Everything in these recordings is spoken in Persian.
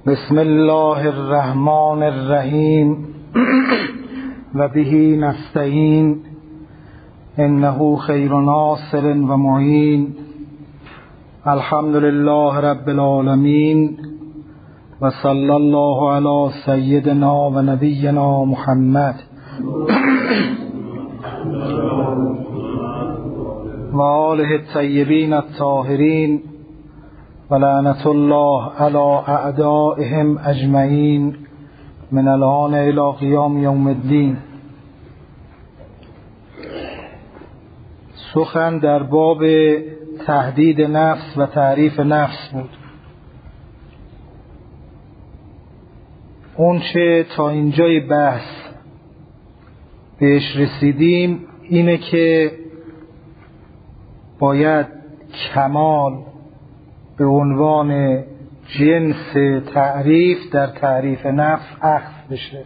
بسم الله الرحمن الرحیم و به نستعین انه خیر ناصر و معین. الحمد لله رب العالمین و صلی الله علی سیدنا و نبینا محمد و آله الطیبین الطاهرین و لعنت الله علی اعدائهم اجمعین من الآن الی قیام یوم الدین. سخن در باب تهدید نفس و تعریف نفس بود. اون چه تا اینجای بحث بهش رسیدیم اینه که باید کمال به عنوان جنس تعریف در تعریف نفس اخذ بشه.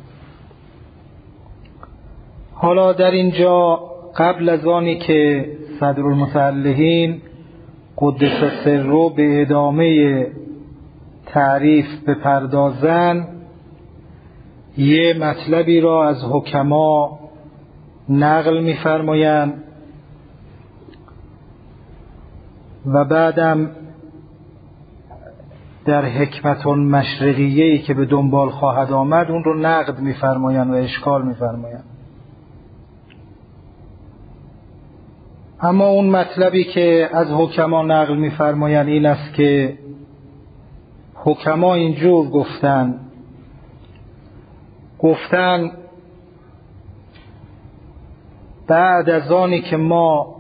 حالا در اینجا قبل از آنی که صدرالمصلحین قدس سره به ادامه تعریف بپردازن، یه مطلبی را از حکما نقل می‌فرمایند و بعدم در حکمت مشرقیه‌ای که به دنبال خواهد آمد اون رو نقد می‌فرمایند و اشکال می‌فرمایند. اما اون مطلبی که از حکما نقل می‌فرمایند این است که حکما اینجور گفتن بعد از آنی که ما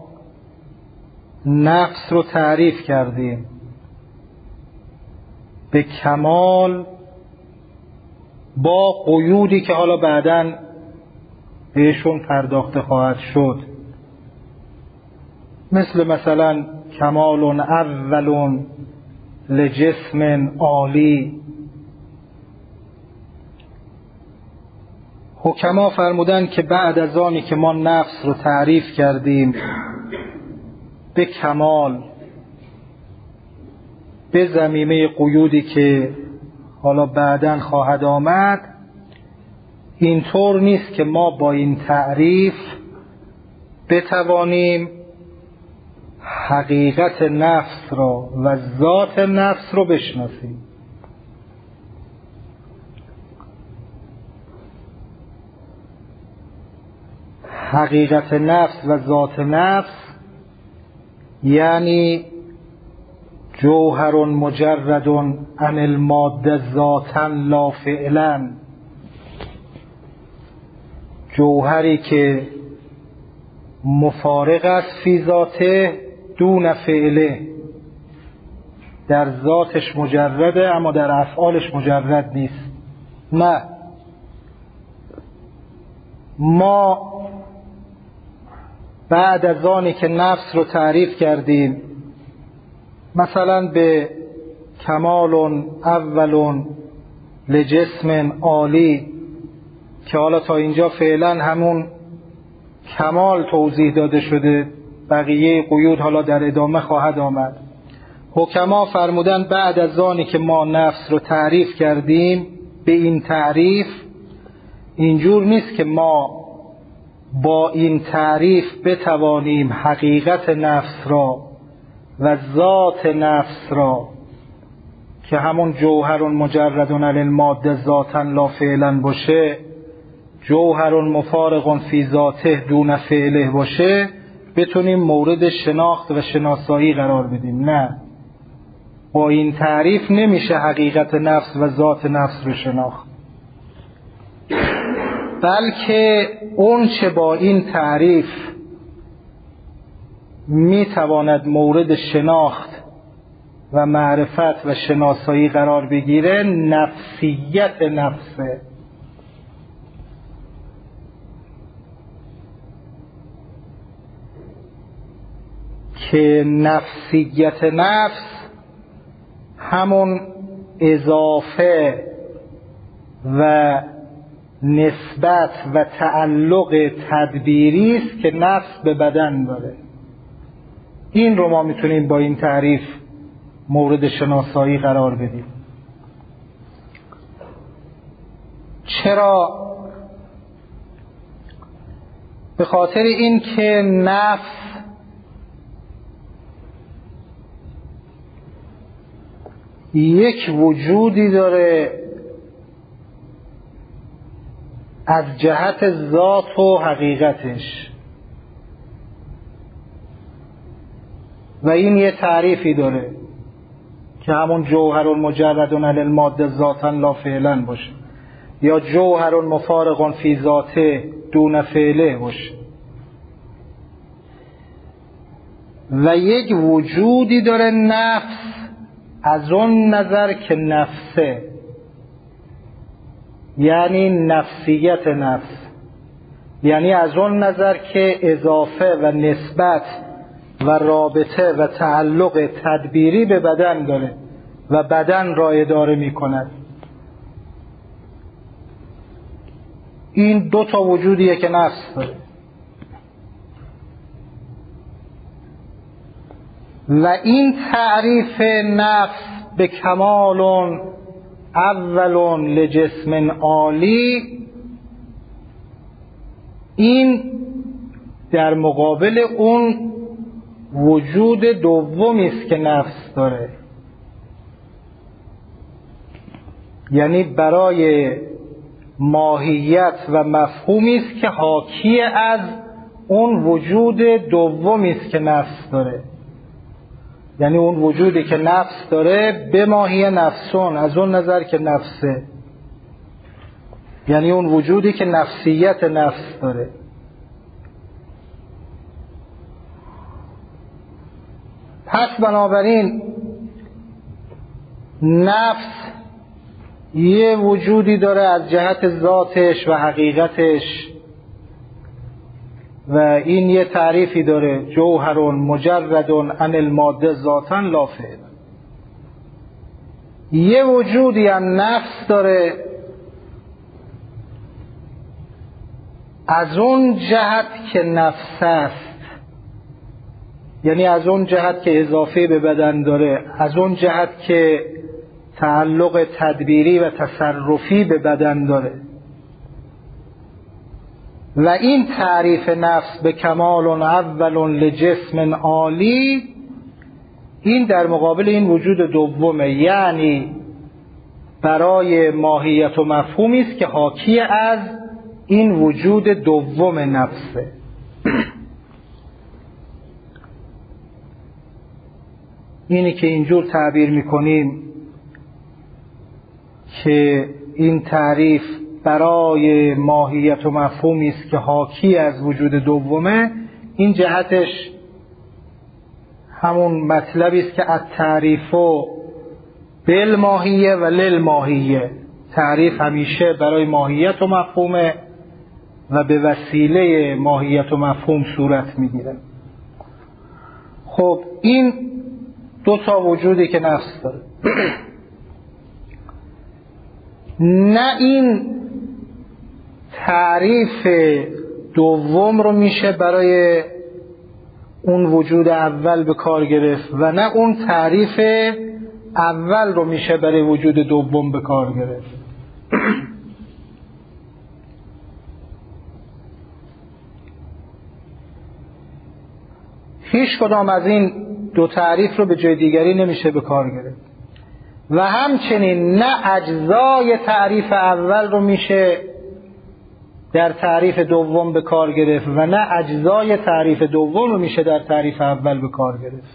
نفس رو تعریف کردیم به کمال با قیودی که حالا بعداً بهشون پرداخته خواهد شد، مثلا کمال اول لجسم عالی، حکما فرمودن که بعد از آنی که ما نفس رو تعریف کردیم به کمال به ضمیمه قیودی که حالا بعداً خواهد آمد، اینطور نیست که ما با این تعریف بتوانیم حقیقت نفس را و ذات نفس را بشناسیم. حقیقت نفس و ذات نفس یعنی جوهر مجرد عن الماده ذاتا لا فعلا، جوهری که مفارق است فی ذاته دون فعله، در ذاتش مجرده اما در افعالش مجرد نیست. نه، ما بعد از آنی که نفس رو تعریف کردیم مثلا به کمال اول لجسم عالی که حالا تا اینجا فعلا همون کمال توضیح داده شده، بقیه قیود حالا در ادامه خواهد آمد. حکما فرمودن بعد از آنی که ما نفس رو تعریف کردیم به این تعریف، اینجور نیست که ما با این تعریف بتوانیم حقیقت نفس را و ذات نفس را که همون جوهر مجرد عن الماده ذاتا لا فعلا باشه، جوهر مفارق فی ذاته دون فعله باشه، بتونیم مورد شناخت و شناسایی قرار بدیم. نه، با این تعریف نمیشه حقیقت نفس و ذات نفس رو شناخت، بلکه اون چه با این تعریف میتواند مورد شناخت و معرفت و شناسایی قرار بگیره نفسیت نفسه. که نفسیت نفس همون اضافه و نسبت و تعلق تدبیری است که نفس به بدن داره. این رو ما میتونیم با این تعریف مورد شناسایی قرار بدیم. چرا؟ به خاطر این که نفس یک وجودی داره از جهت ذات و حقیقتش و این یه تعریفی داره که همون جوهر مجرد عن الماده ذاتا لا فعلا باشه یا جوهر مفارق فی ذاته دون فعله باشه و یک وجودی داره نفس از اون نظر که نفسه، یعنی نفسیت نفس، یعنی از اون نظر که اضافه و نسبت و رابطه و تعلق تدبیری به بدن داره و بدن را اداره می کند. این دو تا وجودیه که نفس داره و این تعریف نفس به کمال اول لجسم عالی، این در مقابل اون وجود دومی است که نفس داره، یعنی برای ماهیت و مفهومی است که حاکی از اون وجود دومی است که نفس داره، یعنی اون وجودی که نفس داره به ماهی نفسون، از اون نظر که نفسه، یعنی اون وجودی که نفسیت نفس داره. پس بنابراین نفس یه وجودی داره از جهت ذاتش و حقیقتش و این یه تعریفی داره جوهر مجرد عن الماده ذاتا لا فعلا. یه وجودی هم نفس داره از اون جهت که نفس است، یعنی از اون جهت که اضافه به بدن داره، از اون جهت که تعلق تدبیری و تصرفی به بدن داره و این تعریف نفس به کمال اول لجسم عالی، این در مقابل این وجود دومه، یعنی برای ماهیت و مفهومی است که حاکی از این وجود دوم نفسه. اینی که اینجور تعبیر میکنیم که این تعریف برای ماهیت و مفهومی است که حاکی از وجود دومه، این جهتش همون مطلبی است که التعریف بالماهیه و للماهیه، تعریف همیشه برای ماهیت و مفهومه و به وسیله ماهیت و مفهوم صورت میگیره. خب این دو تا وجودی که نفس داره نه این تعریف دوم رو میشه برای اون وجود اول به کار گرفت و نه اون تعریف اول رو میشه برای وجود دوم به کار گرفت. هیچ کدام از این دو تعریف رو به جای دیگری نمیشه به کار گرفت و همچنین نه اجزای تعریف اول رو میشه در تعریف دوم به کار گرفت و نه اجزای تعریف دوم رو میشه در تعریف اول به کار گرفت.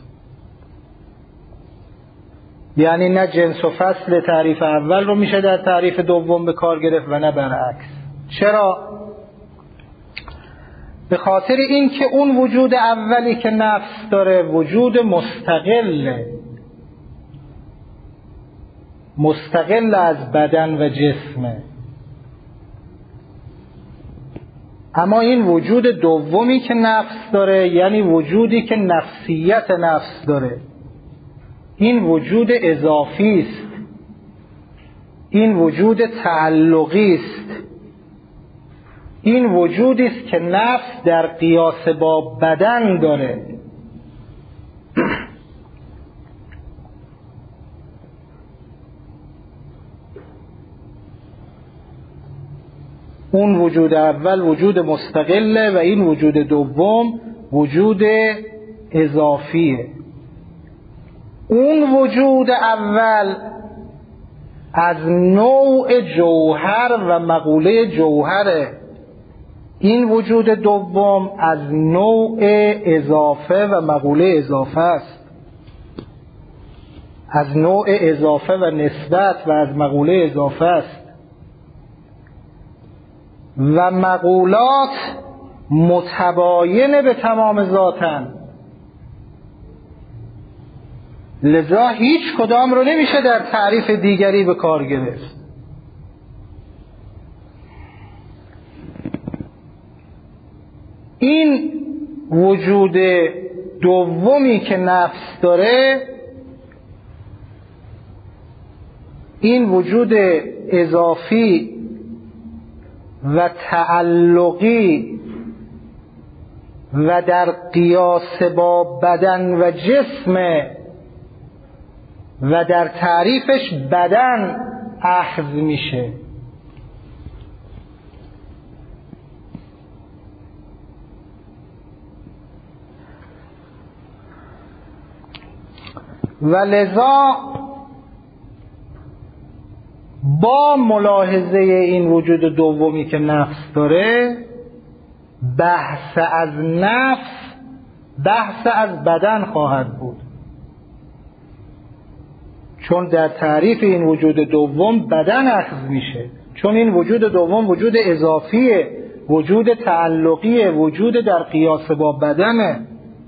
یعنی نه جنس و فصل تعریف اول رو میشه در تعریف دوم به کار گرفت و نه برعکس. چرا؟ به خاطر این که اون وجود اولی که نفس داره وجود مستقل از بدن و جسمه، اما این وجود دومی که نفس داره، یعنی وجودی که نفسیت نفس داره، این وجود اضافی است، این وجود تعلقی است، این وجودی است که نفس در قیاس با بدن داره. اون وجود اول وجود مستقله و این وجود دوم وجود اضافیه. اون وجود اول از نوع جوهر و مقوله جوهره، این وجود دوم از نوع اضافه و مقوله اضافه است، از نوع اضافه و نسبت و از مقوله اضافه است و مقولات متباینه به تمام ذاتن، لذا هیچ کدام رو نمیشه در تعریف دیگری به کار گرفت. این وجود دومی که نفس داره، این وجود اضافی و تعلقی و در قیاس با بدن و جسم و در تعریفش بدن اخذ میشه. و لذا با ملاحظه این وجود دومی که نفس داره، بحث از نفس بحث از بدن خواهد بود، چون در تعریف این وجود دوم بدن اخذ میشه، چون این وجود دوم وجود اضافیه، وجود تعلقیه، وجود در قیاس با بدنه.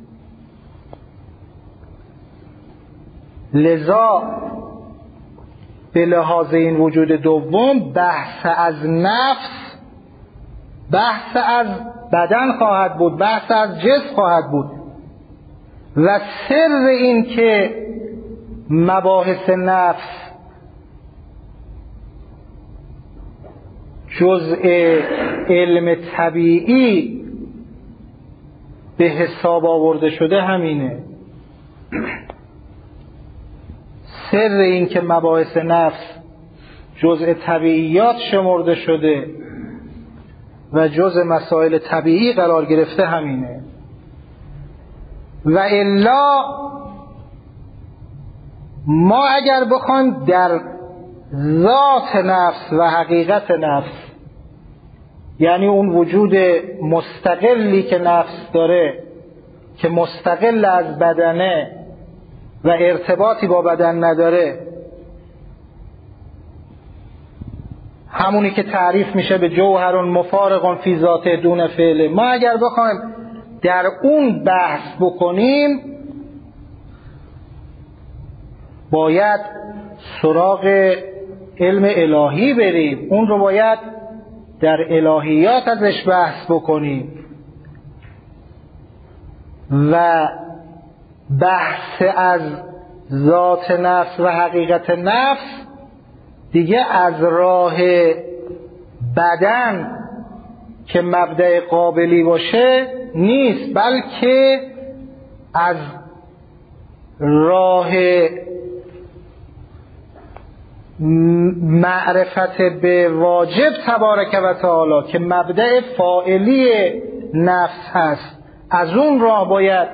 لذا به لحاظ این وجود دوم بحث از نفس بحث از بدن خواهد بود، بحث از جسم خواهد بود. و سر این که مباحث نفس جزء علم طبیعی به حساب آورده شده همینه. سر این که مباحث نفس جزء طبیعیات شمرده شده و جزء مسائل طبیعی قرار گرفته همینه. و الا ما اگر بخوایم در ذات نفس و حقیقت نفس، یعنی اون وجود مستقلی که نفس داره که مستقل از بدنه و ارتباطی با بدن نداره، همونی که تعریف میشه به جوهر مفارق فی ذات دون فعله، ما اگر بخوایم در اون بحث بکنیم باید سراغ علم الهی بریم، اون رو باید در الهیات ازش بحث بکنیم و بحث از ذات نفس و حقیقت نفس دیگه از راه بدن که مبدأ قابلی باشه نیست، بلکه از راه معرفت به واجب تبارک و تعالی که مبدأ فاعلی نفس هست، از اون راه باید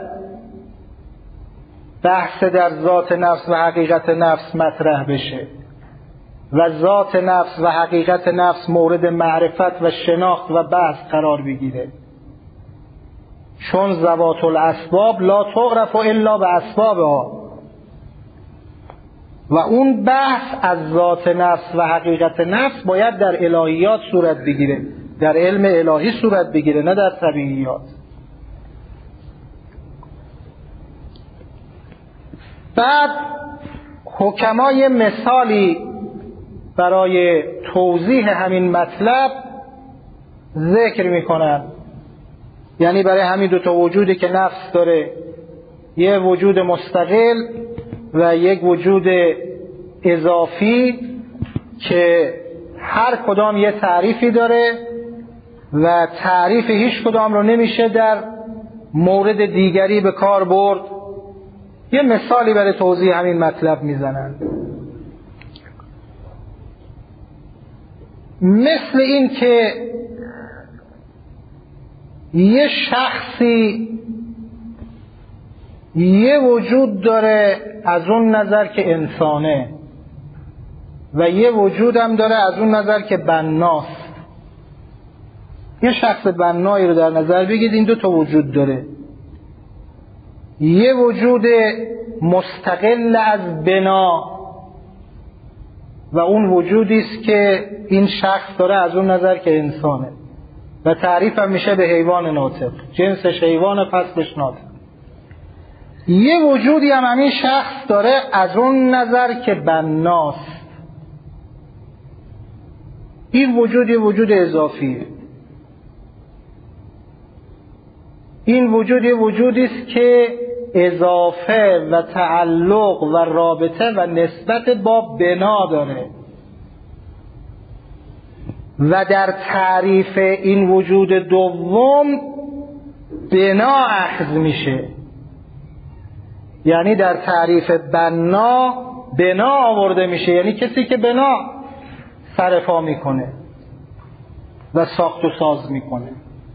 بحث در ذات نفس و حقیقت نفس مطرح بشه و ذات نفس و حقیقت نفس مورد معرفت و شناخت و بحث قرار بگیره، چون ذوات الاسباب لا تعرف الا باسبابها. و اون بحث از ذات نفس و حقیقت نفس باید در الهیات صورت بگیره، در علم الهی صورت بگیره، نه در طبیعیات. بعد حکمای مثالی برای توضیح همین مطلب ذکر میکنن، یعنی برای همین دو تا وجودی که نفس داره، یه وجود مستقل و یک وجود اضافی که هر کدام یه تعریفی داره و تعریف هیچ کدام رو نمیشه در مورد دیگری به کار برد، یه مثالی برای توضیح همین مطلب میزنن. مثل این که یه شخصی یه وجود داره از اون نظر که انسانه و یه وجود هم داره از اون نظر که بناست. یه شخص بنایی رو در نظر بگید، این دو تا وجود داره. یه وجود مستقل از بنا و اون وجودی است که این شخص داره از اون نظر که انسانه و تعریف هم میشه به حیوان ناطق، جنسش حیوان پسش ناطق. یه وجودی هم همین شخص داره از اون نظر که بناست. این وجود یه وجود اضافیه. این وجود یه وجودی است که اضافه و تعلق و رابطه و نسبت با بنا داره و در تعریف این وجود دوم بنا اخذ میشه. یعنی در تعریف بنا آورده میشه، یعنی کسی که بنا سرپا میکنه و ساخت و ساز میکنه.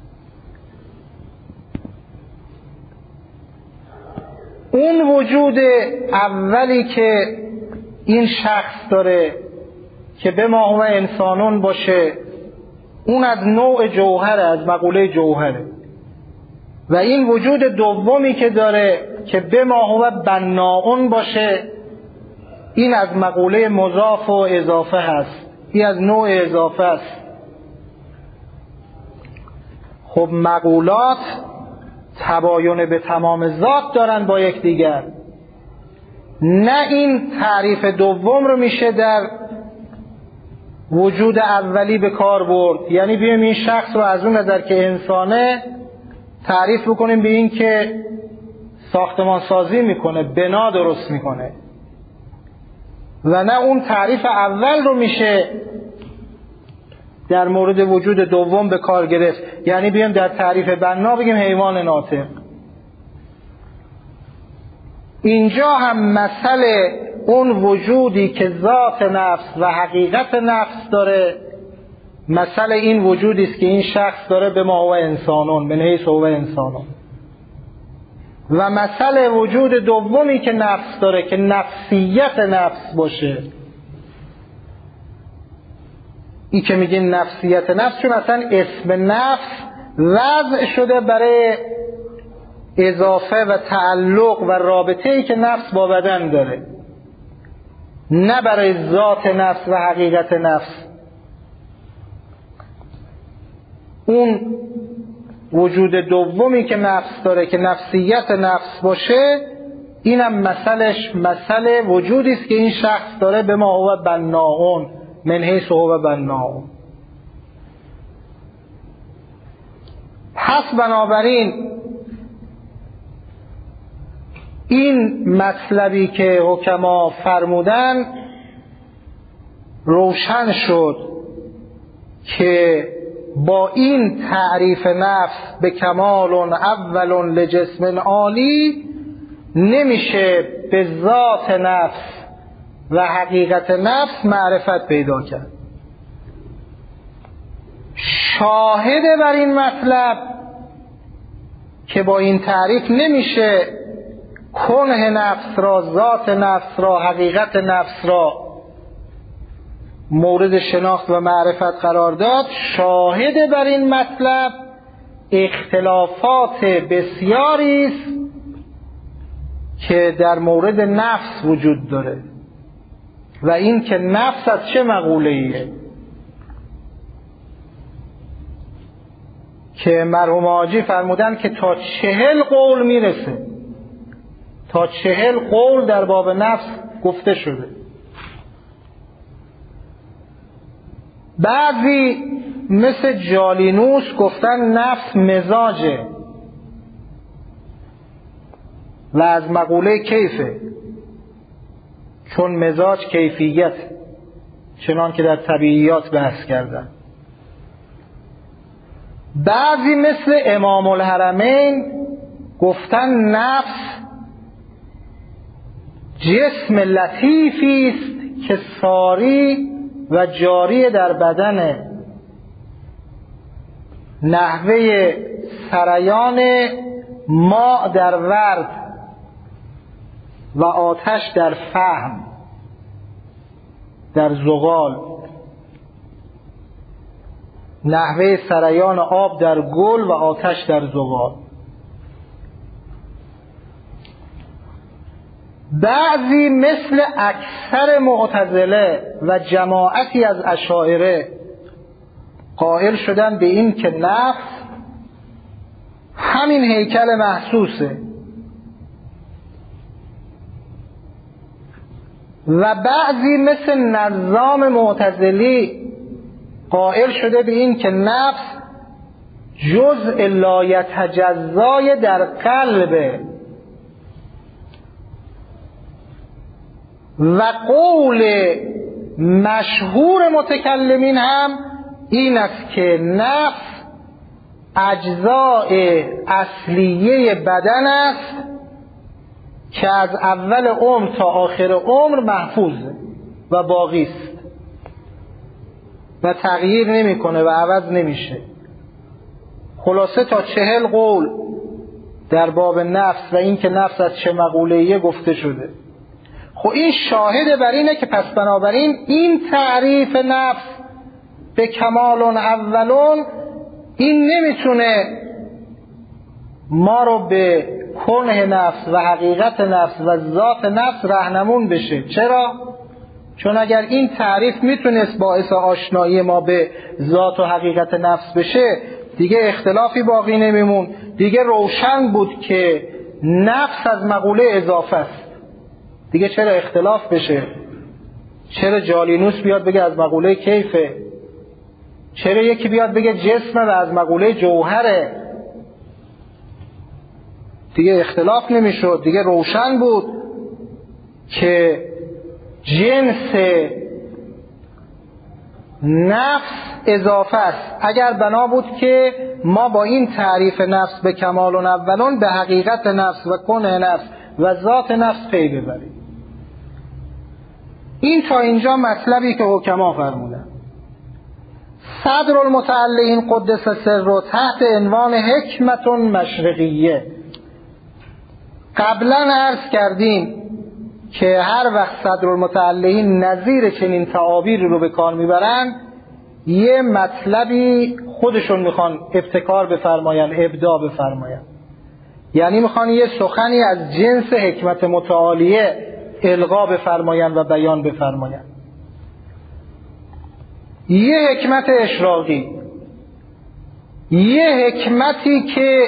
اون وجود اولی که این شخص داره که به ما هو انسانون باشه، اون از نوع جوهره، از مقوله جوهره. و این وجود دومی که داره که به ما هو بناون باشه، این از مقوله مضاف و اضافه هست، این از نوع اضافه است. خب مقولات تباین به تمام ذات دارن با یکدیگر. نه این تعریف دوم رو میشه در وجود اولی به کار برد، یعنی بیایم این شخص رو از اون نظر که انسانه تعریف بکنیم به این که ساختمان سازی میکنه، بنا درست میکنه، و نه اون تعریف اول رو میشه در مورد وجود دوم به کار گرفت، یعنی بیایم در تعریف بنا بگیم حیوان ناطق. اینجا هم مسئله اون وجودی که ذات نفس و حقیقت نفس داره، مسئله این وجودی است که این شخص داره به ما هو انسانون، من حیث هو انسانون. و مسئله وجود دومی که نفس داره که نفسیت نفس باشه. این که میگین نفسیت نفس چون اصلا اسم نفس وضع شده برای اضافه و تعلق و رابطه‌ای که نفس با بدن داره، نه برای ذات نفس و حقیقت نفس. اون وجود دومی که نفس داره که نفسیت نفس باشه، اینم مسئله وجودی است که این شخص داره به ما هو بناون، من حیث هو بناون. پس بنابراین این مطلبی که حکما فرمودن روشن شد که با این تعریف نفس به کمال اول لجسم عالی نمیشه به ذات نفس و حقیقت نفس معرفت پیدا کرد. شاهد بر این مطلب که با این تعریف نمیشه کنه نفس را، ذات نفس را، حقیقت نفس را مورد شناخت و معرفت قرار داد، شاهد بر این مطلب اختلافات بسیاری است که در مورد نفس وجود داره و این که نفس از چه مقوله‌ایه که مرحوم حاجی فرمودن که تا 40 قول میرسه، تا 40 قول در باب نفس گفته شده. بعضی مثل جالینوس گفتن نفس مزاجه و از مقوله کیفه، چون مزاج کیفیت، چنان که در طبیعیات بحث کردن. بعضی مثل امام الحرمین گفتن نفس جسم لطیفی است که ساری و جاری در بدنه، نحوه سریان ماء در ورد و آتش در فحم در زغال، نحوه سریان آب در گل و آتش در زغال. بعضی مثل اکثر معتزله و جماعتی از اشاعره قائل شدن به این که نفس همین هیکل محسوسه و بعضی مثل نظام معتزلی قائل شده به این که نفس جزء لایتجزای در قلبه و قول مشهور متکلمین هم این است که نفس اجزای اصلیه بدن است که از اول عمر تا آخر عمر محفوظه و باقی است و تغییر نمیکنه و عوض نمیشه. خلاصه تا 40 قول در باب نفس و این که نفس از چه مقوله‌ایه گفته شده. خب این شاهد بر اینه که پس بنابراین این تعریف نفس به کمالون اولون این نمیتونه ما رو به کنه نفس و حقیقت نفس و ذات نفس راهنمون بشه. چرا؟ چون اگر این تعریف میتونست باعث آشنایی ما به ذات و حقیقت نفس بشه دیگه اختلافی باقی نمیمون، دیگه روشن بود که نفس از مقوله اضافه است. دیگه چرا اختلاف بشه؟ چرا جالینوس بیاد بگه از مقوله کیفه؟ چرا یکی بیاد بگه جسمه و از مقوله جوهره؟ دیگه اختلاف نمیشد، دیگه روشن بود که جنس نفس اضافه است. اگر بنا بود که ما با این تعریف نفس به کمالون اولون به حقیقت نفس و کنه نفس و ذات نفس پی ببریم. این تا اینجا مطلبی که حکما فرمودن. صدر المتعلین قدس سره تحت عنوان حکمت مشرقیه قبلا عرض کردیم که هر وقت صدر المتعلین نظیر چنین تعابیری رو به کار میبرن یه مطلبی خودشون میخوان ابتکار بفرماین، ابداع بفرماین، یعنی میخوان یه سخنی از جنس حکمت متعالیه القا بفرماین و بیان بفرماین. یه حکمت اشراقی، یه حکمتی که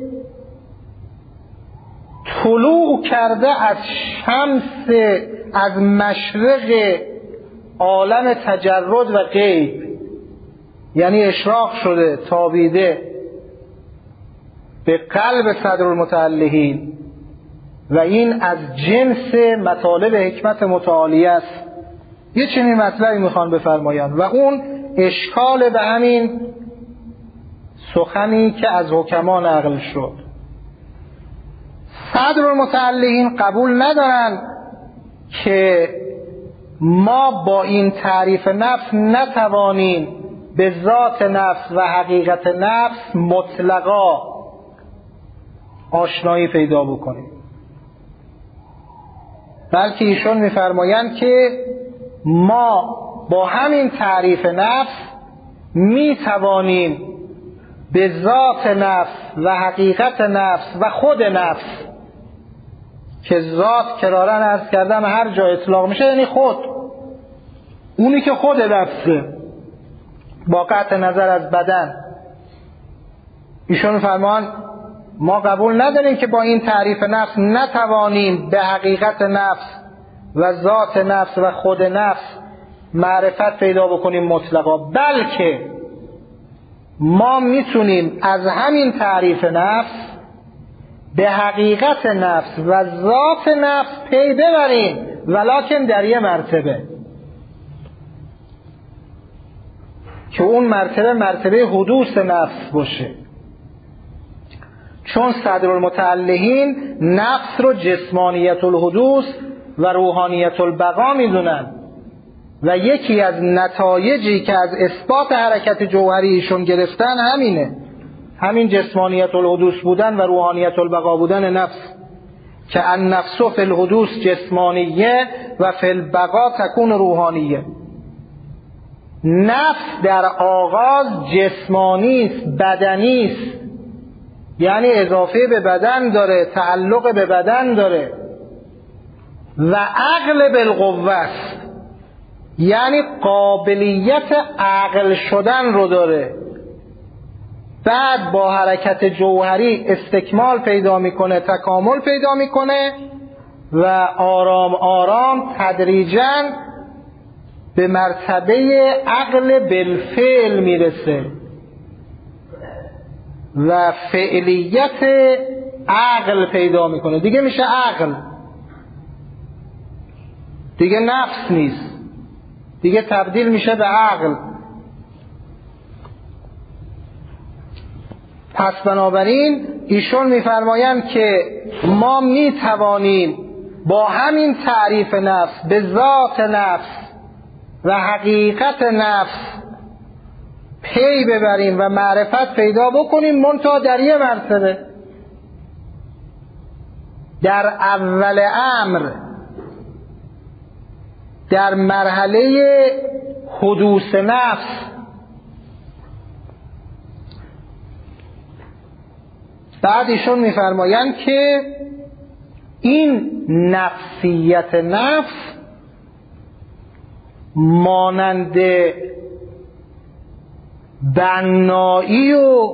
طلوع کرده از شمس، از مشرق عالم تجرد و غیب، یعنی اشراق شده، تابیده به قلب صدر المتعلین و این از جنس مطالب حکمت متعالیه است. یه چنین مطلبی میخوان بفرمایند و اون اشکال به همین سخنی که از حکما نقل شد. صدر المتعلین قبول ندارن که ما با این تعریف نفس نتوانیم به ذات نفس و حقیقت نفس مطلقا آشنایی پیدا بکنیم، بلکه ایشون میفرمایند که ما با همین تعریف نفس میتوانیم به ذات نفس و حقیقت نفس و خود نفس، که ذات کرارن عرض کردم هر جا اطلاق میشه یعنی خود، اونی که خود نفسه با قطع نظر از بدن. ایشون فرمان ما قبول نداریم که با این تعریف نفس نتوانیم به حقیقت نفس و ذات نفس و خود نفس معرفت پیدا بکنیم مطلقا، بلکه ما میتونیم از همین تعریف نفس به حقیقت نفس و ذات نفس پی ببریم، ولکن در یه مرتبه که اون مرتبه حدوث نفس باشه. چون صدر المتعلین نفس رو جسمانیت الحدوث و روحانیت البقا میدونن و یکی از نتایجی که از اثبات حرکت جوهری ایشون گرفتن همینه، همین جسمانیت الحدوث بودن و روحانیت البقا بودن نفس، که النفس فی الحدوث جسمانیه و فی البقا تکون روحانیه. نفس در آغاز جسمانی است، بدنی است، یعنی اضافه به بدن داره، تعلق به بدن داره، و عقل بالقوه است، یعنی قابلیت عقل شدن رو داره. بعد با حرکت جوهری استکمال پیدا میکنه، تکامل پیدا میکنه و آرام آرام تدریجاً به مرتبه عقل بالفعل میرسه و فعلیت عقل پیدا میکنه، دیگه میشه عقل، دیگه نفس نیست، دیگه تبدیل میشه به عقل. پس بنابراین ایشون میفرمایند که ما میتوانیم با همین تعریف نفس به ذات نفس و حقیقت نفس پی ببریم و معرفت پیدا بکنیم، منتها در یه مرتبه، در اول امر، در مرحله حدوث نفس. بعد ایشون میفرمایند که این نفسیت نفس مانند بنایی و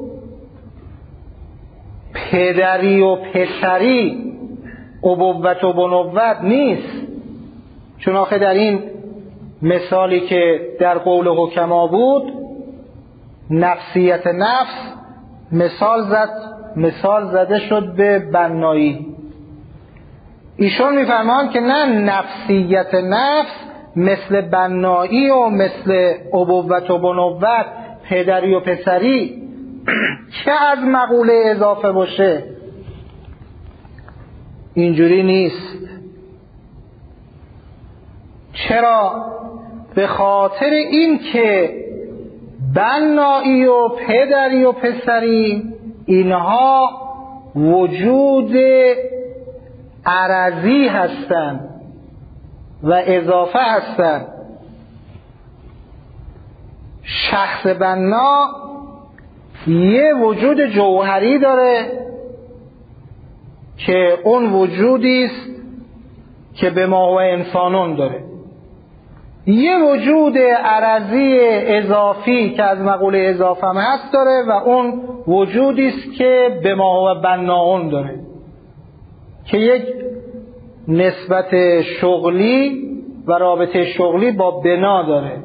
پدری و پسری، ابوت و بنوت نیست. چون آخه در این مثالی که در قول حکما بود، نفسیت نفس مثال زده شد به بنایی. ایشون میفرمان که نه، نفسیت نفس مثل بنایی و مثل ابوت و بنوت، پدری و پسری که از مقوله اضافه باشه، اینجوری نیست. چرا؟ به خاطر این که بنایی و پدری و پسری اینها وجود عرضی هستند و اضافه هستند. شخص بنا یه وجود جوهری داره که اون وجودی است که به ما و انسانون داره، یه وجود عرضی اضافی که از مقوله اضافه هم هست داره و اون وجودی است که به ما و بناون داره، که یک نسبت شغلی و رابطه شغلی با بنا داره.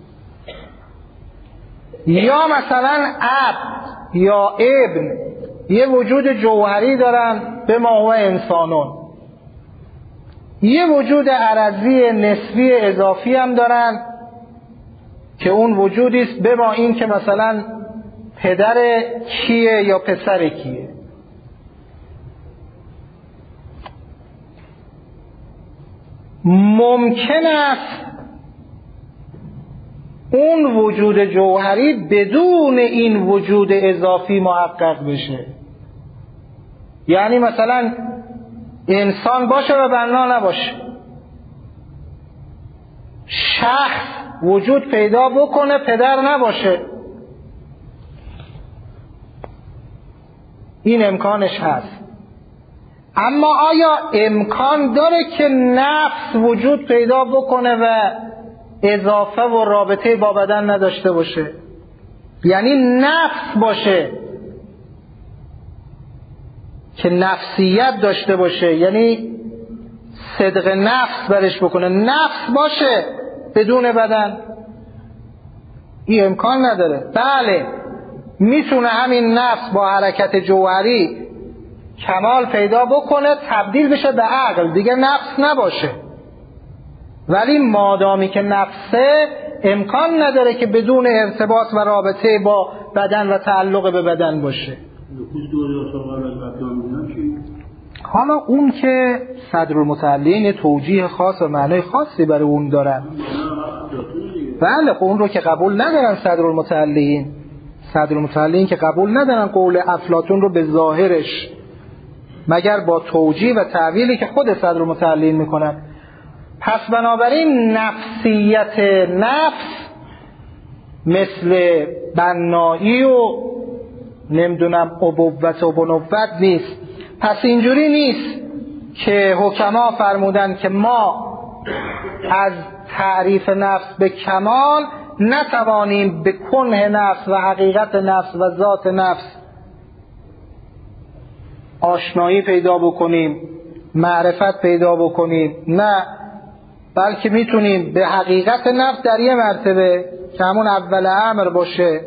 یا مثلا عبد یا ابن یه وجود جوهری دارن به ما و انسانون، یه وجود عرضی نسبی اضافی هم دارن که اون وجودی است به ما این که مثلا پدر کیه یا پسر کیه. ممکن است اون وجود جوهری بدون این وجود اضافی محقق بشه، یعنی مثلا انسان باشه و بنا نباشه، شخص وجود پیدا بکنه پدر نباشه، این امکانش هست. اما آیا امکان داره که نفس وجود پیدا بکنه و اضافه و رابطه با بدن نداشته باشه؟ یعنی نفس باشه که نفسیت داشته باشه، یعنی صدق نفس برش بکنه، نفس باشه بدون بدن؟ این امکان نداره. بله، میتونه همین نفس با حرکت جوهری کمال پیدا بکنه، تبدیل بشه به عقل، دیگه نفس نباشه. ولی مادامی که نفسه، امکان نداره که بدون ارتباط و رابطه با بدن و تعلق به بدن باشه. حالا اون که صدرالمتعلین توجیه خاص و معنای خاصی برای اون دارن، بله، اون رو که قبول ندارن صدرالمتعلین. صدرالمتعلین که قبول ندارن قول افلاطون رو به ظاهرش مگر با توجیه و تعویلی که خود صدرالمتعلین میکنن. پس بنابراین نفسیت نفس مثل بنایی و نمیدونم ابوت و بنوت نیست. پس اینجوری نیست که حکما فرمودن که ما از تعریف نفس به کمال نتوانیم به کنه نفس و حقیقت نفس و ذات نفس آشنایی پیدا بکنیم، معرفت پیدا بکنیم. نه، بلکه میتونیم به حقیقت نفس در یه مرتبه که همون اول امر باشه،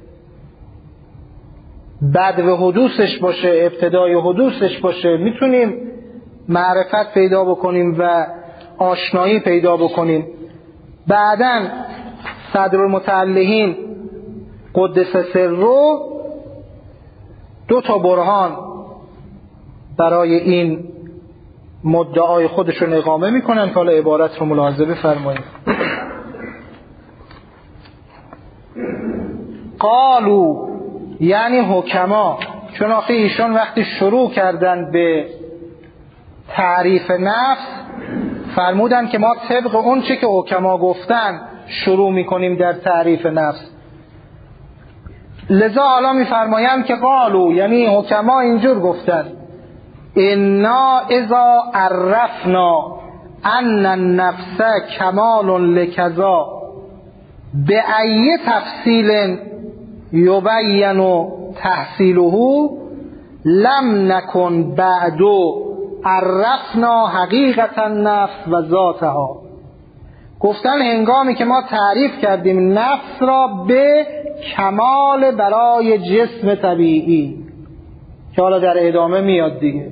بدو حدوثش باشه، ابتدای حدوثش باشه، میتونیم معرفت پیدا بکنیم و آشنایی پیدا بکنیم. بعداً صدرالمتعلین قدس سره 2 برهان برای این مدعای خودشون اقامه میکنن که حالا عبارت رو ملاحظه بفرمایید. قالو یعنی حکما، چون آخه ایشان وقتی شروع کردن به تعریف نفس فرمودن که ما طبق اون چه که حکما گفتن شروع میکنیم در تعریف نفس. لذا حالا میفرمایند که قالو یعنی حکما اینجور گفتن انا اذا عرفنا ان النفس کمال لکذا به ای تفصیل یبین تحصیله لم نکن بعد عرفنا حقیقت النفس و ذاتها. گفتن هنگامی که ما تعریف کردیم نفس را به کمال برای جسم طبیعی که حالا در ادامه میاد دیگه،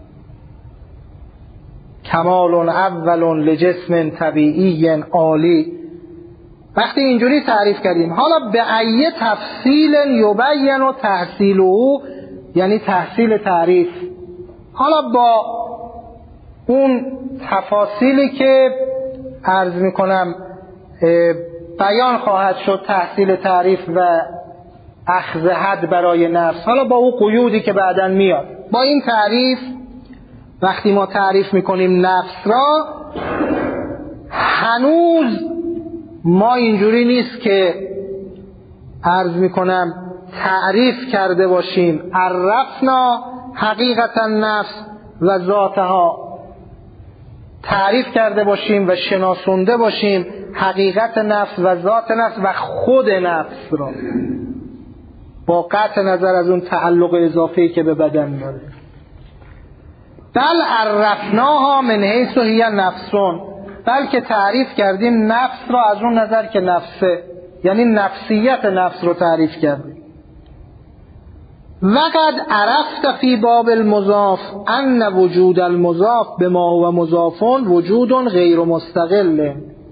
کمال اول لجسم طبیعی عالی، وقتی اینجوری تعریف کردیم حالا به ای تفصیل یبین و تحصیله یعنی تحصیل تعریف، حالا با اون تفاصیلی که عرض میکنم بیان خواهد شد تحصیل تعریف و اخذ حد برای نفس، حالا با اون قیودی که بعداً میاد. با این تعریف وقتی ما تعریف میکنیم نفس را، هنوز ما اینجوری نیست که عرض میکنم تعریف کرده باشیم عرفنا حقیقت النفس و ذاتها، تعریف کرده باشیم و شناسونده باشیم حقیقت نفس و ذات نفس و خود نفس را، با قطع نظر از اون تعلق اضافی که به بدن داره. بل عرفناها من حیث هی نفسون، بلکه تعریف کردیم نفس را از اون نظر که نفسه، یعنی نفسیت نفس رو تعریف کردیم. وقد عرفت فی باب المضاف ان وجود المضاف بما هو مضافون وجود غیر مستقل.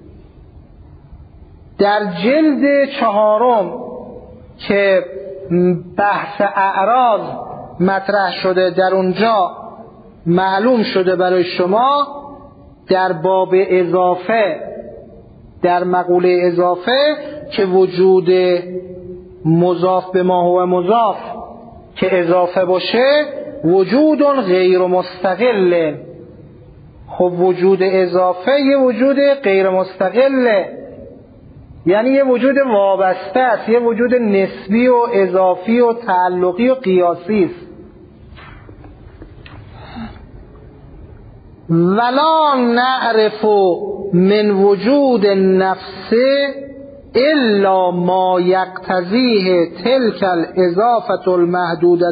در جلد 4 که بحث اعراض مطرح شده، در اونجا معلوم شده برای شما در باب اضافه، در مقوله اضافه که وجود مضاف به ما هو مضاف که اضافه باشه وجود غیر مستقل. خب وجود اضافه یه وجود غیر مستقله، یعنی یه وجود وابسته است، یه وجود نسبی و اضافی و تعلقی و قیاسی است. ولا نعرف من وجود النفس الا ما یقتضیه تلک الاضافه المحدوده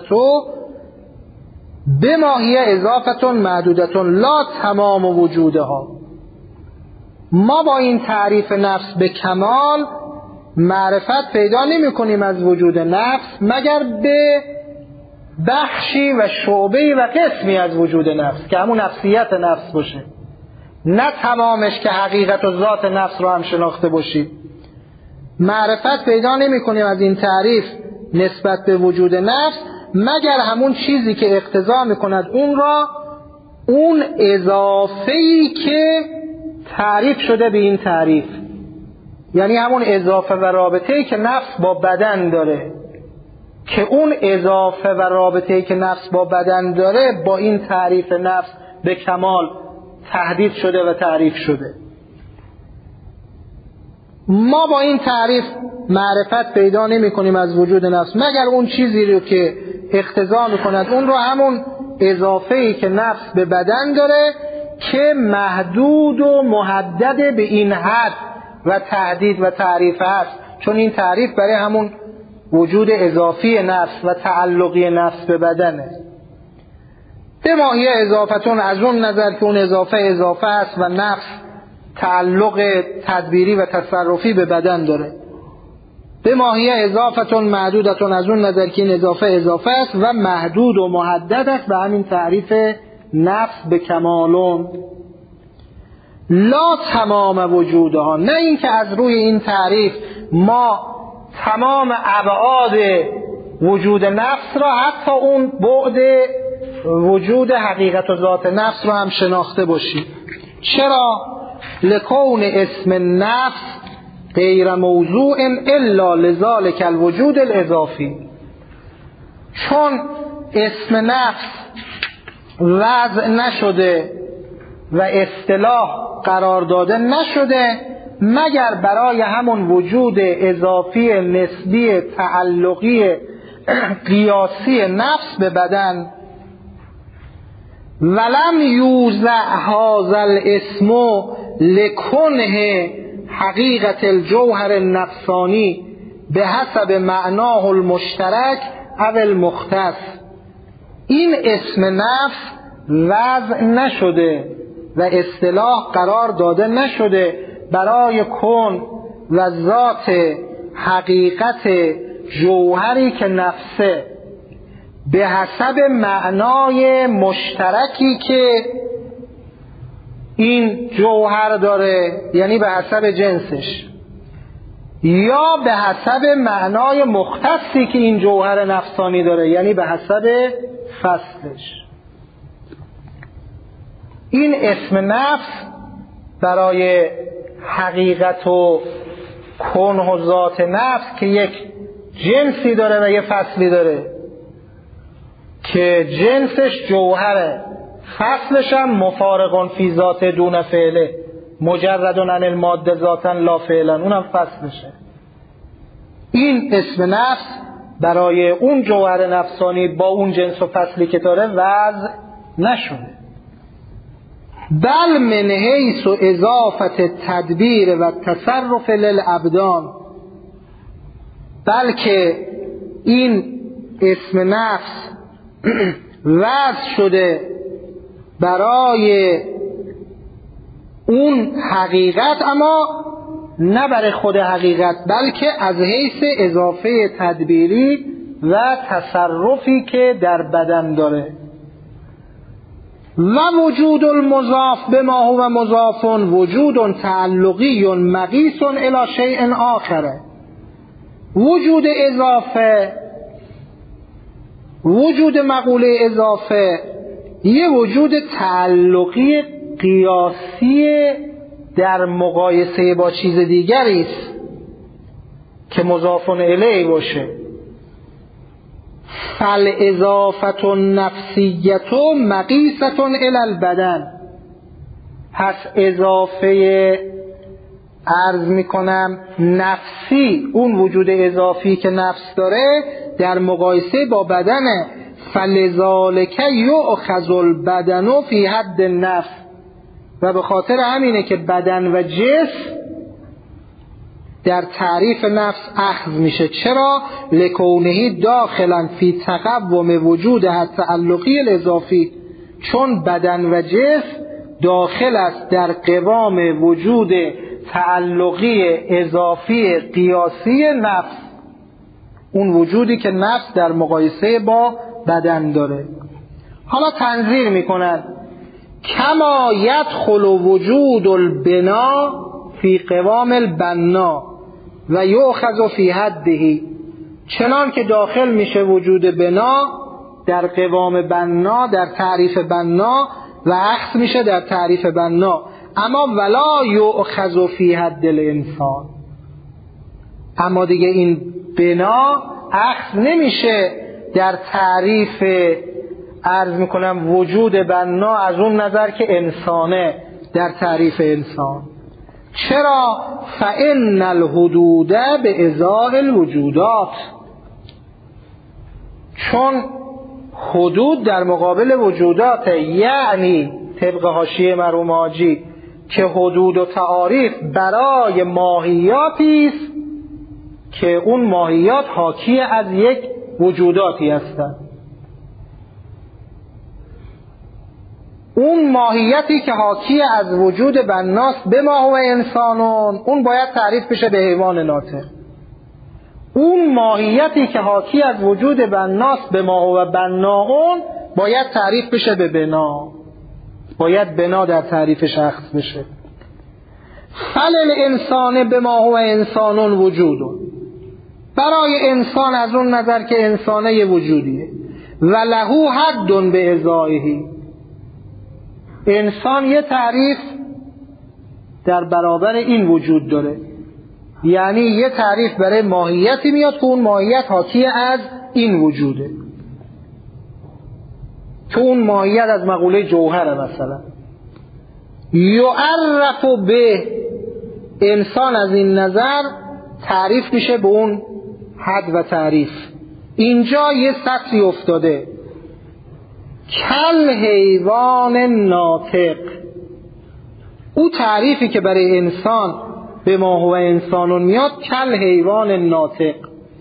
بما هی اضافه محدوده لا تمام وجودها. ما با این تعریف نفس به کمال معرفت پیدا نمی کنیم از وجود نفس مگر به بخشی و شعبه‌ای و قسمی از وجود نفس که همون نفسیت نفس باشه، نه تمامش که حقیقت و ذات نفس رو هم شناخته باشی. معرفت پیدا نمی کنیم از این تعریف نسبت به وجود نفس مگر همون چیزی که اقتضا می کند اون را، اون اضافه‌ای که تعریف شده به این تعریف، یعنی همون اضافه و رابطه‌ای که نفس با بدن داره، که اون اضافه و رابطه‌ای که نفس با بدن داره با این تعریف نفس به کمال تحدید شده و تعریف شده. ما با این تعریف معرفت پیدا نمی کنیم از وجود نفس مگر اون چیزی رو که اقتضا می کند اون رو همون اضافه‌ای که نفس به بدن داره که محدود و محدد به این حد و تحدید و تعریف هست، چون این تعریف برای همون وجود اضافی نفس و تعلقی نفس به بدنه. به ماهی اضافتون از اون نظر که اون اضافه است و نفس تعلق تدبیری و تصرفی به بدن داره. به ماهی اضافتون محدودتون از اون نظر که این اضافه است و محدود و محدد است به همین تعریف نفس به کمالون. لا تمام وجودها، نه این که از روی این تعریف ما تمام ابعاد وجود نفس را حتی اون بعد وجود حقیقت و ذات نفس را هم شناخته باشیم. چرا؟ لکون اسم نفس غیر موضوع الا لذالک الوجود الاضافی، چون اسم نفس وضع نشده و اصطلاح قرار داده نشده مگر برای همون وجود اضافی نسبی تعلقی قیاسی نفس به بدن. ولم یوزع هذا الاسم لکنه حقیقت الجوهر النفسانی به حسب معناه المشترک او المختص. این اسم نفس وضع نشده و اصطلاح قرار داده نشده برای کن و ذات حقیقت جوهری که نفسه به حسب معنای مشترکی که این جوهر داره، یعنی به حسب جنسش، یا به حسب معنای مختصی که این جوهر نفسانی داره، یعنی به حسب فصلش. این اسم نفس برای حقیقت و کنه و ذات نفس که یک جنسی داره و یه فصلی داره که جنسش جوهره، فصلش هم مفارقون فی ذات دون فعله، مجردون عن الماده ذاتا لا فعلا، اونم فصلشه. این اسم نفس برای اون جوهر نفسانی با اون جنس و فصلی که داره وضع نشده. بل من حیث اضافت تدبیر و تصرف للابدان، بلکه این اسم نفس وضع شده برای اون حقیقت، اما نه برای خود حقیقت، بلکه از حیث اضافه تدبیری و تصرفی که در بدن داره. و وجود المضاف بما هو مضاف وجود تعلقی مقیس الی شیء آخره. وجود اضافه، وجود مقوله اضافه یه وجود تعلقی قیاسی در مقایسه با چیز دیگری است که مضاف الیه باشه. فالاضافه النفسیه مقیسه الی البدن، پس اضافه عرض میکنم نفسی، اون وجود اضافی که نفس داره در مقایسه با بدنه. فلذالک یؤخذ البدن فی حد النفس، و به خاطر همینه که بدن و جسم در تعریف نفس اخذ میشه. چرا؟ لکونه داخلا فی تقوم وجود تعلقی الاضافی، چون بدن و جسم داخل است در قوام وجود تعلقی اضافی قیاسی نفس، اون وجودی که نفس در مقایسه با بدن داره. حالا تنظیر میکنن کما یدخل وجود البنا فی قوام البنا و یؤخذ فی حده، چنان که داخل میشه وجود بنا در قوام بنا، در تعریف بنا، و اخذ میشه در تعریف بنا، اما ولا یؤخذ فی حد الانسان، اما دیگه این بنا اخذ نمیشه در تعریف عرض میکنم وجود بنا از اون نظر که انسانه در تعریف انسان. چرا؟ فإن الحدود بإزاء الوجودات، چون حدود در مقابل وجودات، یعنی طبق حاشیه مرحوم حاجی که حدود و تعاریف برای ماهیاتی است که اون ماهیات حاکی از یک وجوداتی هستند. اون ماهیتی که حاکی از وجود بناست به ما هو انسانون، اون باید تعریف بشه به حیوان ناطق. اون ماهیتی که حاکی از وجود بناست به ما هو بناون باید تعریف بشه به بنا، باید بنا در تعریفش اخذ بشه. فلل انسان به ما هو انسانون وجودون، برای انسان از اون نظر که انسانه وجودیه. و لهو حد به ازایهی، انسان یه تعریف در برابر این وجود داره، یعنی یه تعریف برای ماهیتی میاد که اون ماهیت حاکی از این وجوده، که اون ماهیت از مقوله جوهره. مثلا یعرف به، انسان از این نظر تعریف میشه به اون حد و تعریف. اینجا یه سطری افتاده، کل حیوان ناطق، او تعریفی که برای انسان به ما هو انسانون میاد کل حیوان ناطق.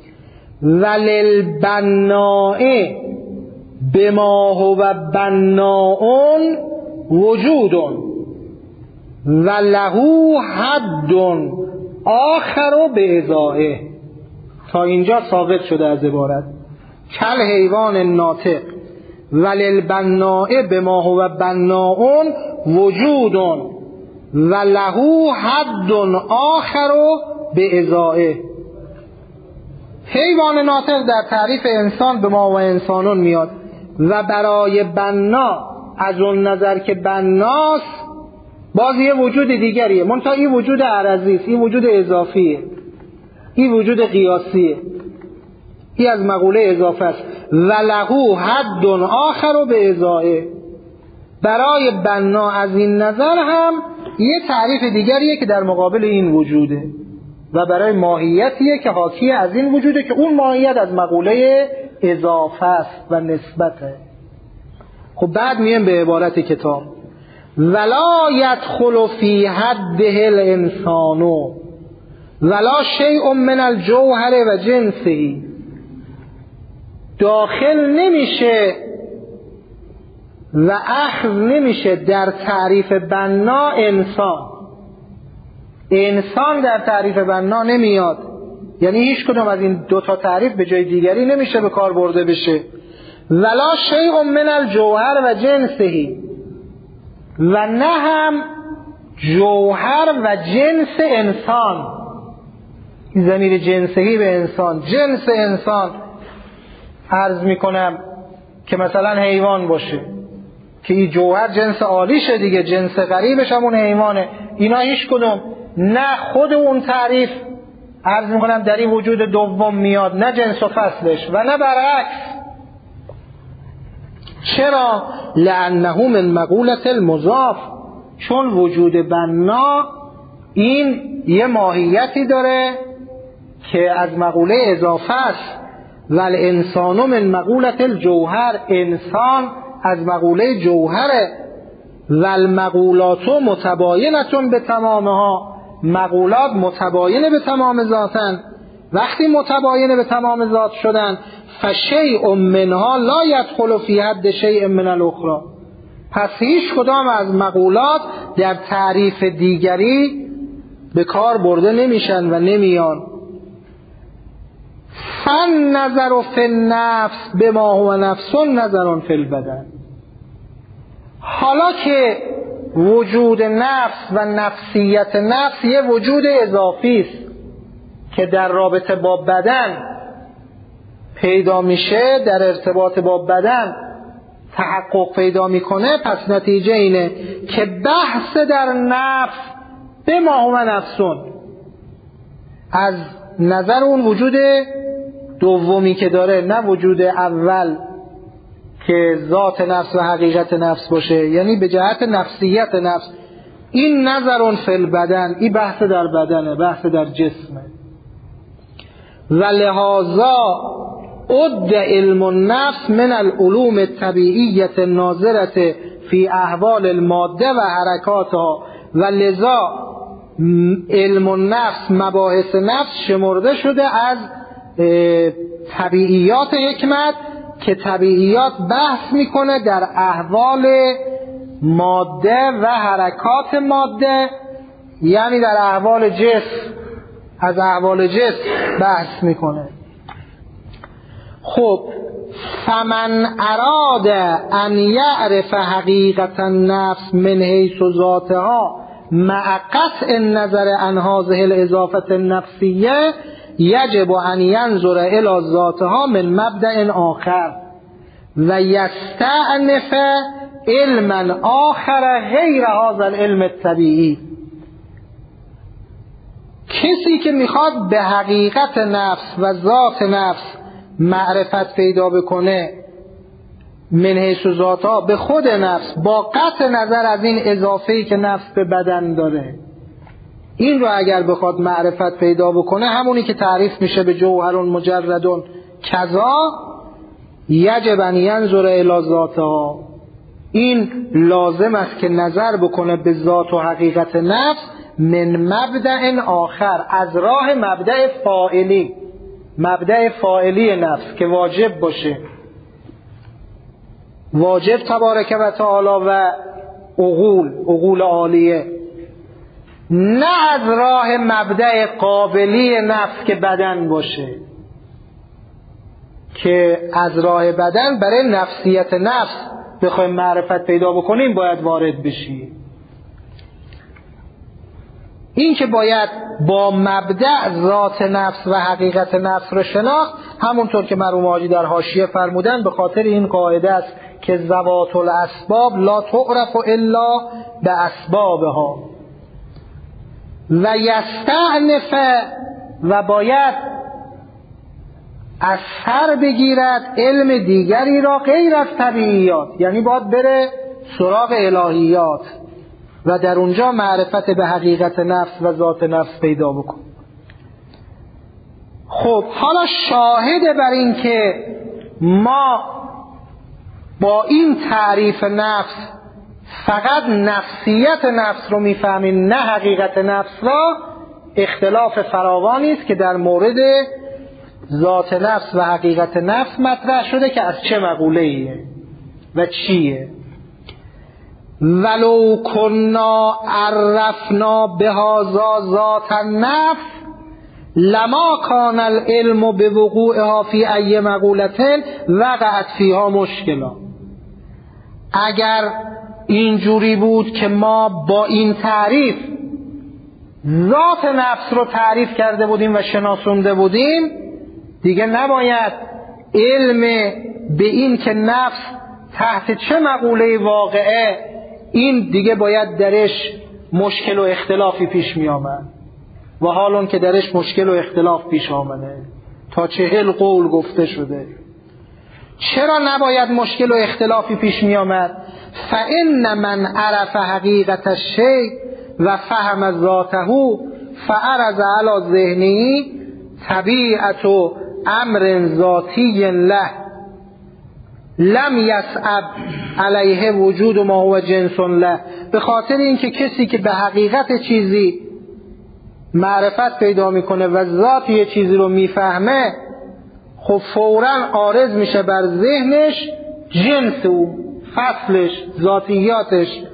وللبناء به ما هو بناءون وجودون و لهو حد آخر به ازائه. تا اینجا ثابت شده از عبارت کل حیوان ناطق وللبناء به ما هو بناءون وجودون و لهو حد آخر به ازائه. حیوان ناطق در تعریف انسان به ما و انسانون میاد و برای بنا از اون نظر که بناست باز یه وجود دیگریه، منتها این وجود عرضی است، این وجود اضافیه، این وجود قیاسیه، این از مقوله اضافه است. و لهو حد آخر به ازائه، برای بنا از این نظر هم یه تعریف دیگریه که در مقابل این وجوده و برای ماهیتیه که حاکی از این وجوده که اون ماهیت از مقوله اضافه است و نسبته. خب بعد میایم به عبارت کتاب ولا يدخل فی حده الانسان ولا شیء من الجوهر و جنسه، داخل نمیشه و اخذ نمیشه در تعریف بنا انسان در تعریف بنا نمیاد، یعنی هیچ کدوم از این دوتا تعریف به جای دیگری نمیشه به کار برده بشه. ولا شیء من الجوهر و جنسه، و نه هم جوهر و جنس انسان، ضمیر جنسهی به انسان، جنس انسان عرض میکنم که مثلا حیوان باشه که این جوهر جنس عالیشه دیگه، جنس قریبش همون حیوانه، اینا هیچ کدوم نه خود اون تعریف عرض میکنم در این وجود دوم میاد، نه جنس و فصلش و نه برعکس. چرا؟ لأنه من مقولة المضاف، چون وجود بنا این یه ماهیتی داره که از مقوله اضافه است. والانسان من مقولة الجوهر، انسان از مقوله جوهره. والمقولات متباینة به تمامها، مقولات متباینه به تمام ذاتن. وقتی متباینه به تمام ذات شدن فشیء منها لا يدخل فی حد شیء من الاخرى، پس هیچ کدام از مقولات در تعریف دیگری به کار برده نمیشن و نمیان. فن نظر فی النفس بما هو نفس نظر فی البدن، حالا که وجود نفس و نفسیت نفس یه وجود اضافی است که در رابطه با بدن پیدا میشه، در ارتباط با بدن تحقق پیدا میکنه، پس نتیجه اینه که بحث در نفس به ما هو نفسون از نظر اون وجود دومی که داره نه وجود اول که ذات نفس و حقیقت نفس باشه، یعنی به جهت نفسیت نفس. این نظر فی البدن، این بحث در بدنه، بحث در جسمه. و لهذا عد علم النفس من العلوم الطبیعیت ناظرت فی احوال الماده و حرکاتها، و لذا علم النفس، مباحث نفس شمرده شده از طبیعیات حکمت که طبیعیات بحث میکنه در احوال ماده و حرکات ماده، یعنی در احوال جسم، از احوال جسم بحث میکنه. خب فمن اراد ان یعرف حقیقت النفس من حیث ذاتها مع قطع النظر عن هذه الاضافه النفسیه یجب ان ینظر الی ذاتها من مبدأ آخر و یستأنف علما آخر غیر هذا العلم الطبیعی. کسی که میخواد به حقیقت نفس و ذات نفس معرفت پیدا بکنه من حیث ذاتها، به خود نفس، با قطع نظر از این اضافه‌ای که نفس به بدن داره، این رو اگر بخواد معرفت پیدا بکنه، همونی که تعریف میشه به جوهر مجرد کذا، یجب ان ینظر الی ذاتها. این لازم است که نظر بکنه به ذات و حقیقت نفس من مبدأ آخر، از راه مبدأ فاعلی، مبدأ فاعلی نفس که واجب باشه، واجب تبارک و تعالی و عقول عالیه، نه از راه مبدأ قابلی نفس که بدن باشه، که از راه بدن برای نفسیت نفس بخوایم معرفت پیدا بکنیم باید وارد بشیم. این که باید با مبدأ ذات نفس و حقیقت نفس رو شناخت، همونطور که مرحوم حاجی در حاشیه فرمودن، به خاطر این قاعده است که ذوات الاسباب لا تعرف الا باسبابها. و یستأنف، و باید از سر بگیرد علم دیگری را غیر از طبیعیات، یعنی باید بره سراغ الهیات و در اونجا معرفت به حقیقت نفس و ذات نفس پیدا بکن. خب حالا شاهد بر این که ما با این تعریف نفس فقط نفسیت نفس رو میفهمیم، نه حقیقت نفس را، اختلاف فراوانی است که در مورد ذات نفس و حقیقت نفس مطرح شده که از چه مقوله‌ایه و چیه. ولو کنا عرفنا بهذا ذات النفس لما کان العلم بوقوعها فی ای مقولة وقعت فیها مشکلا. اگر اینجوری بود که ما با این تعریف ذات نفس رو تعریف کرده بودیم و شناسونده بودیم، دیگه نباید علم به این که نفس تحت چه مقوله واقعه، این دیگه باید درش مشکل و اختلافی پیش می آمد، و حالون که درش مشکل و اختلاف پیش آمده، تا 40 قول گفته شده. چرا نباید مشکل و اختلافی پیش می آمد؟ فإن من عرف حقیقت الشیء و فهم ذاته فعرض علی ذهنه طبیعت و امر ذاتی له لم یصعب علیه وجود ما هو جنس له. به خاطر اینکه کسی که به حقیقت چیزی معرفت پیدا میکنه و ذات یه چیزی رو میفهمه، خب فوراً عارض میشه بر ذهنش جنس او، فصلش، ذاتیاتش،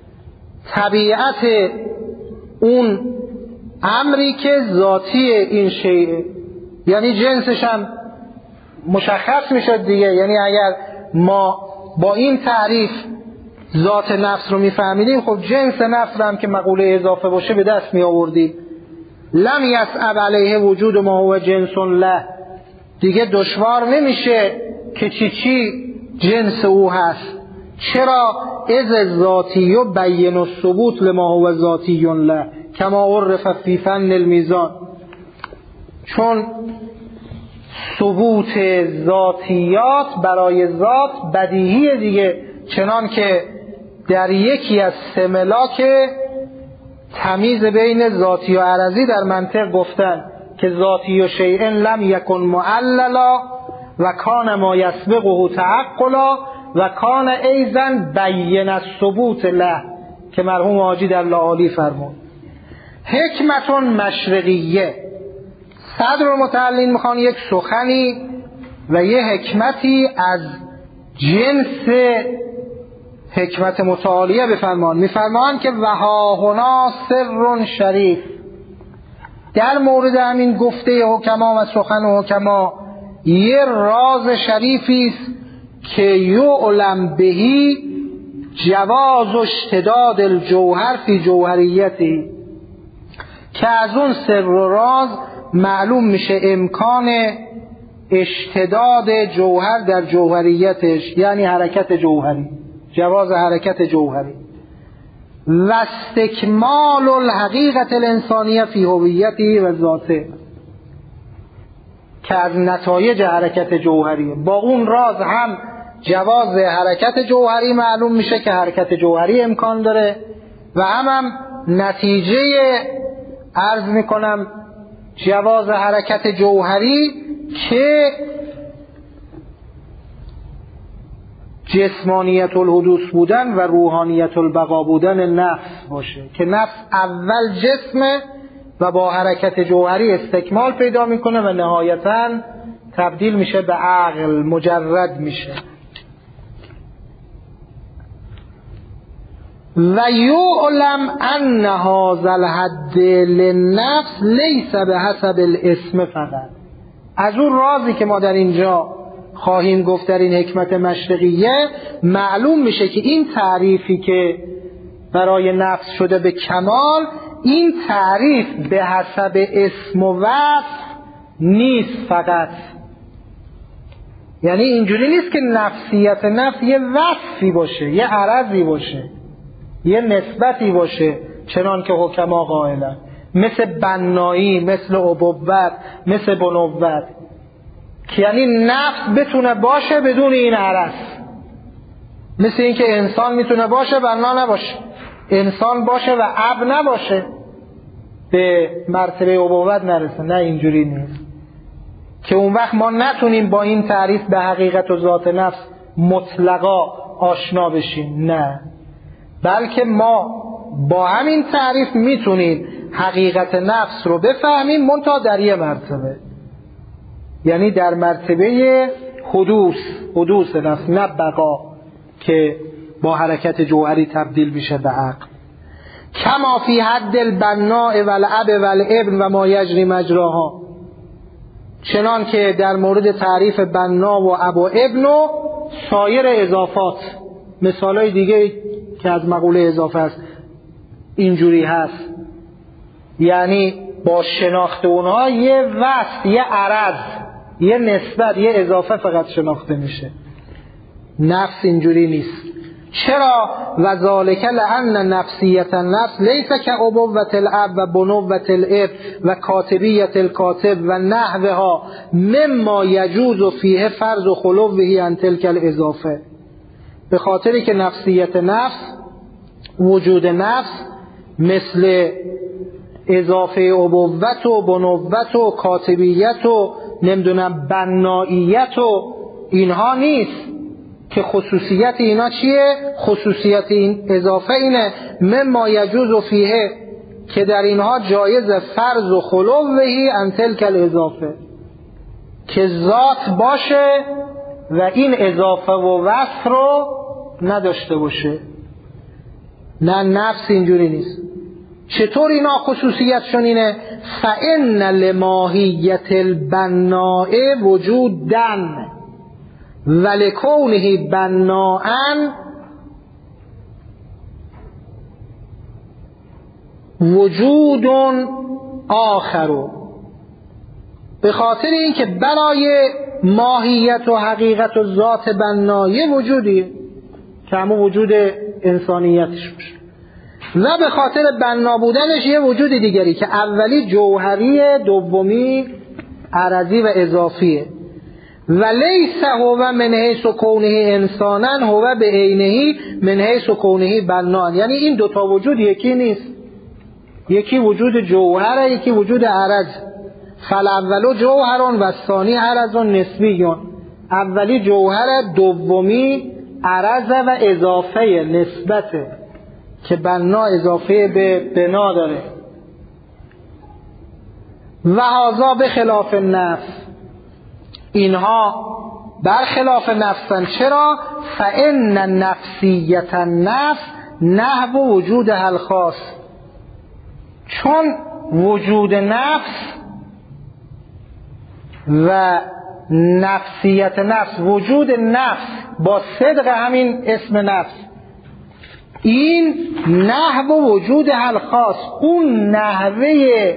طبیعت اون امری که ذاتی این شیء، یعنی جنسش هم مشخص میشد دیگه. یعنی اگر ما با این تعریف ذات نفس رو میفهمیدیم، خب جنس نفس رو هم که مقوله اضافه باشه به دست می آوردیم. لم یصعب علیه وجود ما هو جنس له، دیگه دشوار نمیشه که چی جنس او هست. چرا؟ اذ ذاتی و بین الثبوت لما هو ذاتی له کما عرف فی فن المیزان. چون ثبوت ذاتیات برای ذات بدیهی دیگه، چنان که در یکی از سه ملاک تمیز بین ذاتی و عرضی در منطق گفتن که ذاتی و شیء لم یکن معللا و کان ما یسبقه تعقلا و کان ایضا بین الثبوت له، که مرحوم حاجی در لاعالی فرمود. حکمت مشرقیه، صدر المتعلین میخوان یک سخنی و یه حکمتی از جنس حکمت متعالیه بفرمان. میفرمان که وها هنا سر شریف، در مورد همین گفته حکما و سخن حکما یه راز شریفی است که یعلم بهی جواز اشتداد الجوهر فی جوهریتی، که از اون سر و راز معلوم میشه امکان اشتداد جوهر در جوهریتش، یعنی حرکت جوهری، جواز حرکت جوهری و استکمال الحقیقت الانسانیه فی هویته و ذاته، که از نتایج حرکت جوهری با اون راز هم جواز حرکت جوهری معلوم میشه که حرکت جوهری امکان داره و هم نتیجه عرض میکنم جواز حرکت جوهری که جسمانیت الحدوث بودن و روحانیت البقا بودن نفس باشه، که نفس اول جسمه و با حرکت جوهری استکمال پیدا میکنه و نهایتاً تبدیل میشه به عقل، مجرد میشه. و یعلم ان هذا الحد للنفس لیس بحسب الاسم فقط. از اون رازی که ما در اینجا خواهیم گفت در این حکمت مشرقیه معلوم میشه که این تعریفی که برای نفس شده به کمال، این تعریف به حسب اسم و وصف نیست فقط. یعنی اینجوری نیست که نفسیت نفس یه وصفی باشه، یه عرضی باشه، یه نسبتی باشه، چنان که حکما قائلن، مثل بنایی، مثل ابوت، مثل بنوت، که یعنی نفس بتونه باشه بدون این عرض. مثل این که انسان میتونه باشه بنا نباشه، انسان باشه و اب نباشه به مرتبه ابوت نرسه. نه، اینجوری نیست که اون وقت ما نتونیم با این تعریف به حقیقت و ذات نفس مطلقا آشنا بشیم. نه، بلکه ما با همین تعریف میتونیم حقیقت نفس رو بفهمیم، منتها در یه مرتبه، یعنی در مرتبه حدوث نفس، نه بقا که با حرکت جوهری تبدیل میشه به عقل. کما فی حد البناء والاب والابن و ما یجری مجراها، چنان که در مورد تعریف بنا و اب و ابن و سایر اضافات، مثالای دیگه که از مقوله اضافه است اینجوری هست، یعنی با شناخت اونها یه وصف، یه عرض، یه نسبت، یه اضافه فقط شناخته میشه. نفس اینجوری نیست. چرا؟ و ذالک لأن نفسیت النفس لیس کابوت الاب و بنوت الاب و کاتبیت الکاتب و نحوها مما یجوز فیه فرض و خلوه عن تلک الاضافه. به خاطری که نفسیت نفس، وجود نفس، مثل اضافه ابوت و بنوت و کاتبیت و نمیدونم بناییت و اینها نیست، که خصوصیت اینا چیه؟ خصوصیت این اضافه اینه مما یجوز فیه، که در اینها جایز فرض و خلوهی عن تلک الاضافه، که ذات باشه و این اضافه و وصف رو نداشته باشه. نه، نفس اینجوری نیست. چطور اینا خصوصیتشون اینه؟ فإن لماهیت البناء وجودن ولکونه بناءن وجود آخر. به خاطر اینکه برای ماهیت و حقیقت و ذات بنایی وجودیه که همون وجود انسانیتش باشه، و به خاطر بنا بودنش یه وجود دیگری که اولی جوهری، دومی عرضی و اضافیه. و لیس هو من حیث کونه انسانا هو به عینه من حیث کونه بنان. یعنی این دوتا وجود یکی نیست، یکی وجود جوهره، یکی وجود عرض. فالاول جوهر و الثانی عرض نسبی. اولی جوهر، دومی عرض و اضافه نسبته که بنا اضافه به بنا داره. و هذا به خلاف نفس، اینها برخلاف نفسن. چرا؟ فان نفسیت النفس نحو وجود الخاص، چون وجود نفس و نفسیت نفس، وجود نفس با صدق همین اسم نفس، این نحو وجود الخاص، اون نحوه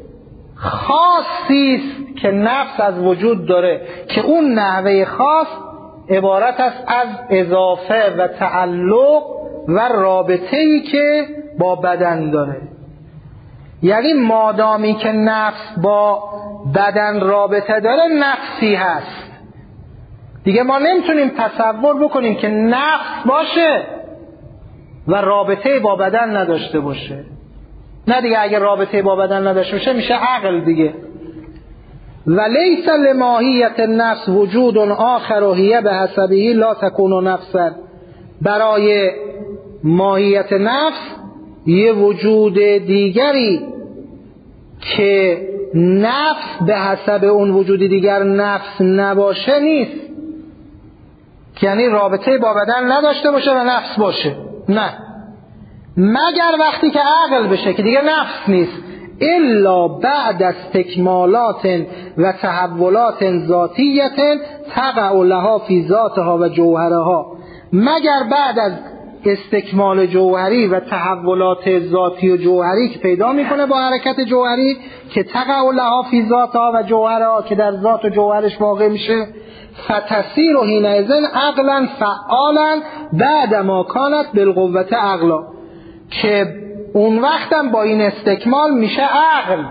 خاصی است که نفس از وجود داره، که اون نحوه خاص عبارت است از اضافه و تعلق و رابطه‌ای که با بدن داره. یعنی مادامی که نفس با بدن رابطه داره نفسی هست. دیگه ما نمیتونیم تصور بکنیم که نفس باشه و رابطه با بدن نداشته باشه. نه دیگه، اگر رابطه با بدن نداشته باشه میشه عقل دیگه. و لیس لماهیت النفس وجود آخر و هی به حسبه لا تکون نفسا. برای ماهیت نفس یه وجود دیگری که نفس به حسب اون وجود دیگر نفس نباشه نیست، یعنی رابطه با بدن نداشته باشه و نفس باشه، نه، مگر وقتی که عقل بشه که دیگه نفس نیست. الا بعد از تکمالات و تحولات ذاتیت تقع لها فی ذاتها و جوهرها، مگر بعد از استکمال جوهری و تحولات ذاتی و جوهری که پیدا میکنه با حرکت جوهری، که تقع لها فی ذاتها و جوهرها، که در ذات و جوهرش واقع میشه. فتصیر حینئذ عقلا فعالا بعد ما کانت بالقوة عقلا، که اون وقتم با این استکمال میشه عقل،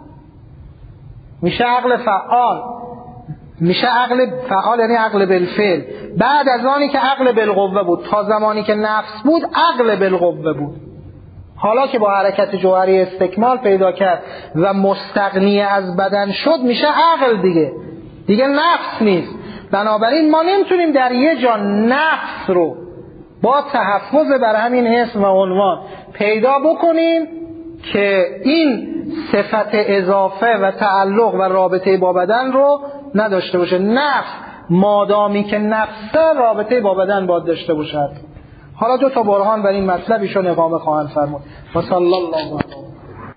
میشه عقل فعال، میشه عقل فعال یعنی عقل بالفعل. بعد از آنی که عقل بالقوه بود، تا زمانی که نفس بود عقل بالقوه بود. حالا که با حرکت جوهری استکمال پیدا کرد و مستغنی از بدن شد میشه عقل دیگه نفس نیست. بنابراین ما نمیتونیم در یه جا نفس رو با تحفظ بر همین اسم و عنوان پیدا بکنیم که این صفت اضافه و تعلق و رابطه با بدن رو نداشته باشه. نفس مادامی که نفسه رابطه با بدن باید داشته باشد. حالا دو تا برهان بر این مطلب ایشون اقامه خواهند فرمود. و صلی الله علیه و